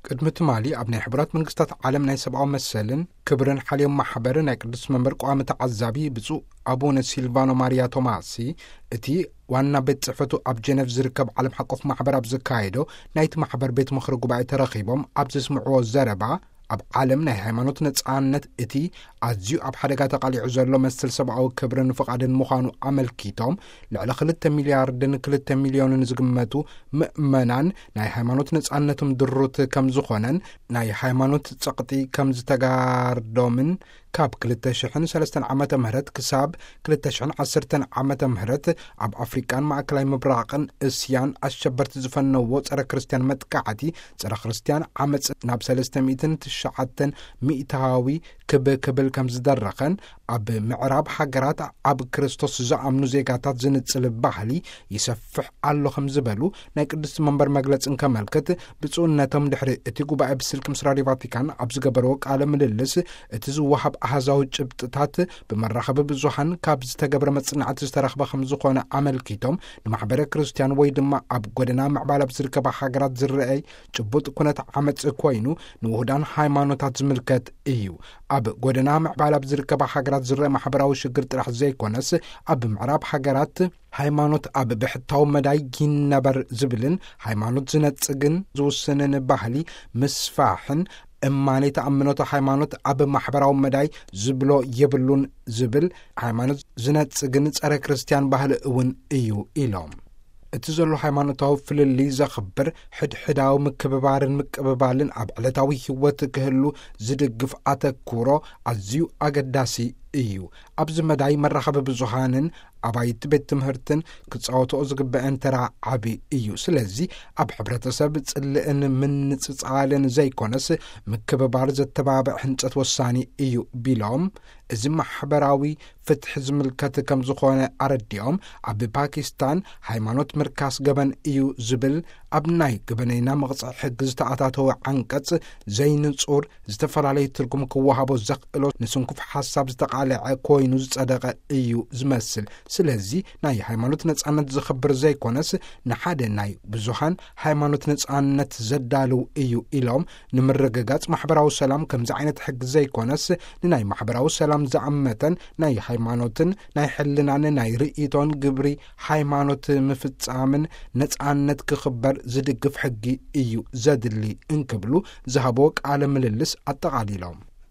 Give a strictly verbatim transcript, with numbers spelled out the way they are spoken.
ቅድሚ ትማሊ ኣብ ናይ ሕብራት መንግስታት ዓለም ናይ ሰብኣዊ መሰልን ክብርን ሓልዮም ማሕበርን ናይ ቅዱስ መንበር ቋሚ ተዓዛቢ ብፁዕ ኣቡነ ሲልቫኖ ማርያ ቶማሲ እቲ ዋና ቤት ጽሕፈቱ ኣብ ጀነቭ ዝርከብ ዓለም ሓቆፍ ማሕበር ኣብ ዝካየዶ ናይቲ ማሕበር ቤት ምኽሪ ጉባኤ ተረኺቦም ኣብ ዝስምዕዎ ዘረባ ኣብ ዓለም ናይ ሃይማኖት ነጻነት እቲ ኣዝዩ ኣብ ሓደጋ ተቓሊዑ ዘሎ መሰል ሰብኣዊ ክብርን ፍቓድን ምዃኑ ኣመልኪቶም ልዕሊ ክልተ ሚልያርድን ክልተ ሚልዮንን ዝግመቱ ምእመናን ናይ ሃይማኖት ነጻነቶም ድሩት ከም ዝኾነን ናይ ሃይማኖት ጸቕጢ ከም ዝተጋርዶምን ካብ ክልተ ሽሕን ሰለስተን ዓመተ ምህረት ክሳብ ክልተ ሽሕን ዓሰርተን ዓመተ ምህረት ኣብ ኣፍሪካን ማእከላይ ምብራቕን እስያን ኣሸበርቲ ዝፈነዎ ጸረ ክርስቲያን መጥቃዕቲ ጸረ ክርስቲያን ዓመፅ ናብ ሰለስተ ሚእትን ትሽዓተን ሚእታዊ ክብክብል ከም ዝደረኸን ኣብ ምዕራብ ሃገራት ኣብ ክርስቶስ ዝኣምኑ ዜጋታት ዝንጽል ባህሊ ይሰፍሕ ኣሎ ከም ዝበሉ ናይ ቅዱስ መንበር መግለጽን ከመልክት ብጽኡነቶም ድሕሪ እቲ ጉባኤ ብስልክ ምስ ራድዮ ቫቲካን ኣብ ዝገበርዎ ቃለ ምልልስ እቲ ዝወሃብ ኣሃዛዊ ጭብጥታት ብመራኸቢ ብዙሓን ካብ ዝተገብረ መጽናዕቲ ዝተረኽበ ከም ዝኾነ ኣመልኪቶም ንማሕበረ ክርስቲያን ወይ ድማ ኣብ ጎደና ምዕባል ኣብ ዝርከባ ሃገራት ዝረአይ ጭቡጥ ኩነት ዓመፅ ኮይኑ ንውህዳን ሃይማኖታት ዝምልከት እዩ። ኣብ ጎደና ምዕባል ኣብ ዝርከባ ሃገራት ዝረአ ማሕበራዊ ሽግር ጥራሕ ዘይኮነስ ኣብ ምዕራብ ሃገራት ሃይማኖት ኣብ ብሕታዊ መዳይ ይነበር ዝብልን ሃይማኖት ዝነጽግን ዝውስንን ባህሊ ምስፋሕን እማኔ ተኣምኖቶ ሃይማኖት ኣብ ማሕበራዊ መዳይ ዝብሎ የብሉን ዝብል ሃይማኖት ዝነጽግን ጸረ ክርስቲያን ባህሊ እውን እዩ ኢሎም እቲ ዘሎ ሃይማኖታዊ ፍልሊ ዘኽብር ሕድሕዳዊ ምክብባርን ምቅብባልን ኣብ ዕለታዊ ህይወት ክህሉ ዝድግፍ ኣተኩሮ ኣዝዩ ኣገዳሲ እዩ። ኣብዚ መዳይ መራኸቢ ብዙሓንን ኣባይቲ ቤት ትምህርትን ክጻወትኦ ዝግበአን ተራ ዓቢ እዩ። ስለዚ ኣብ ሕብረተሰብ ጽልእን ምንጽጻልን ዘይኮነስ ምክብባር ዘተባብዕ ህንጸት ወሳኒ እዩ ቢሎም እዚ ማሕበራዊ ፍትሒ ዝምልከት ከም ዝኾነ ኣረዲኦም ኣብ ፓኪስታን ሃይማኖት ምርካስ ገበን እዩ ዝብል ኣብ ናይ ገበነይና መቕጽዕ ሕጊ ዝተኣታተወ ዓንቀጽ ዘይንጹር ዝተፈላለዩ ትርጉም ክወሃቦ ዘኽእሎ ንስንኩፍ ሓሳብ ዝተቓልዐ ኮይኑ ዝጸደቐ እዩ ዝመስል። ስለዚ ናይ ሃይማኖት ነጻነት ዝኽብር ዘይኮነስ ንሓደ ናይ ብዙሓን ሃይማኖት ነጻነት ዘዳልው እዩ ኢሎም ንምርግጋጽ ማሕበራዊ ሰላም ከምዚ ዓይነት ሕጊ ዘይኮነስ ንናይ ማሕበራዊ ሰላም ዝኣመተን ናይ ሃይማኖትን ናይ ሕልናን ናይ ርእቶን ግብሪ ሃይማኖት ምፍጻምን ነጻነት ክኽበር ዝድግፍ ሕጊ እዩ ዘድሊ እንክብሉ ዝሃቦ ቃለ ምልልስ ኣጠቓሊሎም